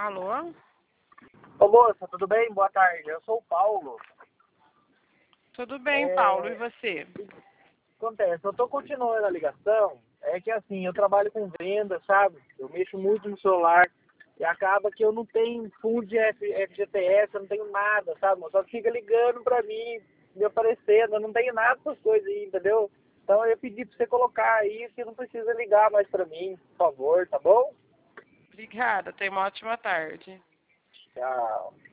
Alô? Ô moça, tudo bem? Boa tarde. Eu sou o Paulo. Tudo bem, Paulo, e você? Acontece, eu tô continuando a ligação. É que assim, eu trabalho com venda, sabe? Eu mexo muito no celular e acaba que eu não tenho fundo de FGTS, eu não tenho nada, sabe? Só fica ligando pra mim, me oferecendo, eu não tenho nada dessas coisas aí, entendeu? Então eu pedi pra você colocar aí que não precisa ligar mais pra mim, por favor, tá bom? Obrigada, tenha uma ótima tarde. Tchau.